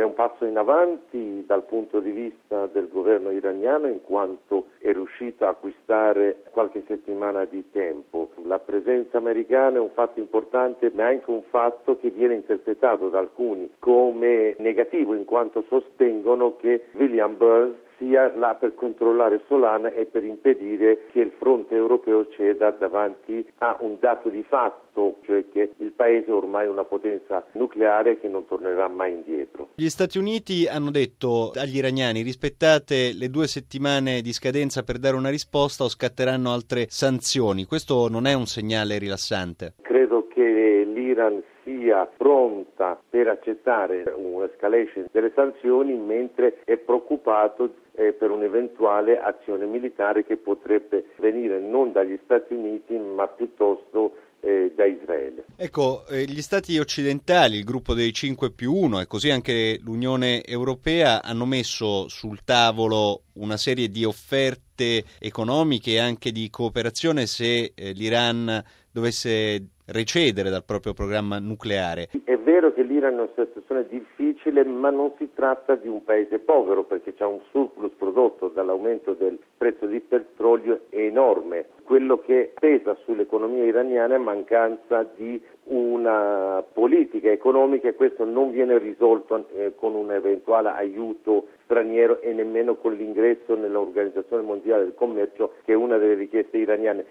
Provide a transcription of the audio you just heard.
È un passo in avanti dal punto di vista del governo iraniano, in quanto è riuscito a acquistare qualche settimana di tempo. La presenza americana è un fatto importante, ma è anche un fatto che viene interpretato da alcuni come negativo, in quanto sostengono che William Burns sia là per controllare Solana e per impedire che il fronte europeo ceda davanti a un dato di fatto, cioè che il paese è ormai una potenza nucleare che non tornerà mai indietro. Gli Stati Uniti hanno detto agli iraniani: rispettate le 2 settimane di scadenza per dare una risposta o scatteranno altre sanzioni. Questo non è un segnale rilassante? Credo che l'Iran sia pronta per accettare un'escalation delle sanzioni, mentre è preoccupato per un'eventuale azione militare che potrebbe venire non dagli Stati Uniti ma piuttosto da Israele. Ecco, gli stati occidentali, il gruppo dei 5+1 e così anche l'Unione Europea hanno messo sul tavolo una serie di offerte economiche e anche di cooperazione se l'Iran dovesse recedere dal proprio programma nucleare. È vero che l'Iran è una situazione difficile, ma non si tratta di un paese povero, perché c'è un surplus prodotto dall'aumento del prezzo del petrolio enorme. Quello che pesa sull'economia iraniana è mancanza di una politica economica, e questo non viene risolto con un eventuale aiuto straniero e nemmeno con l'ingresso nell'Organizzazione Mondiale del Commercio, che è una delle richieste iraniane.